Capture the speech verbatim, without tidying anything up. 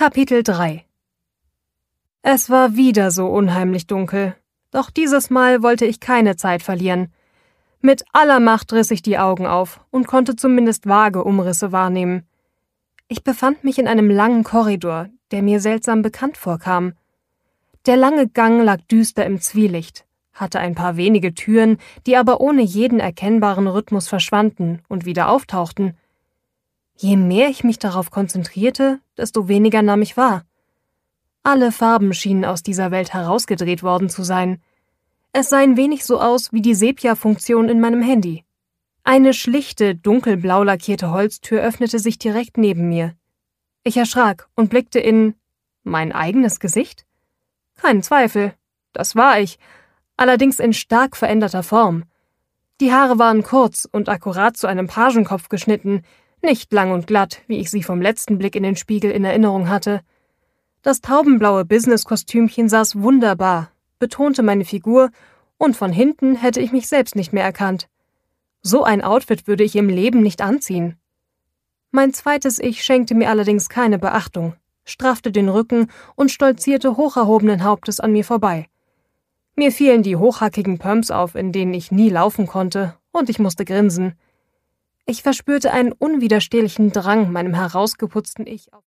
Kapitel drei. Es war wieder so unheimlich dunkel, doch dieses Mal wollte ich keine Zeit verlieren. Mit aller Macht riss ich die Augen auf und konnte zumindest vage Umrisse wahrnehmen. Ich befand mich in einem langen Korridor, der mir seltsam bekannt vorkam. Der lange Gang lag düster im Zwielicht, hatte ein paar wenige Türen, die aber ohne jeden erkennbaren Rhythmus verschwanden und wieder auftauchten. Je mehr ich mich darauf konzentrierte, desto weniger nahm ich wahr. Alle Farben schienen aus dieser Welt herausgedreht worden zu sein. Es sah ein wenig so aus wie die Sepia-Funktion in meinem Handy. Eine schlichte, dunkelblau lackierte Holztür öffnete sich direkt neben mir. Ich erschrak und blickte in mein eigenes Gesicht? Kein Zweifel, das war ich, allerdings in stark veränderter Form. Die Haare waren kurz und akkurat zu einem Pagenkopf geschnitten, nicht lang und glatt, wie ich sie vom letzten Blick in den Spiegel in Erinnerung hatte. Das taubenblaue Business-Kostümchen saß wunderbar, betonte meine Figur, und von hinten hätte ich mich selbst nicht mehr erkannt. So ein Outfit würde ich im Leben nicht anziehen. Mein zweites Ich schenkte mir allerdings keine Beachtung, straffte den Rücken und stolzierte hoch erhobenen Hauptes an mir vorbei. Mir fielen die hochhackigen Pumps auf, in denen ich nie laufen konnte, und ich musste grinsen. Ich verspürte einen unwiderstehlichen Drang, meinem herausgeputzten Ich auf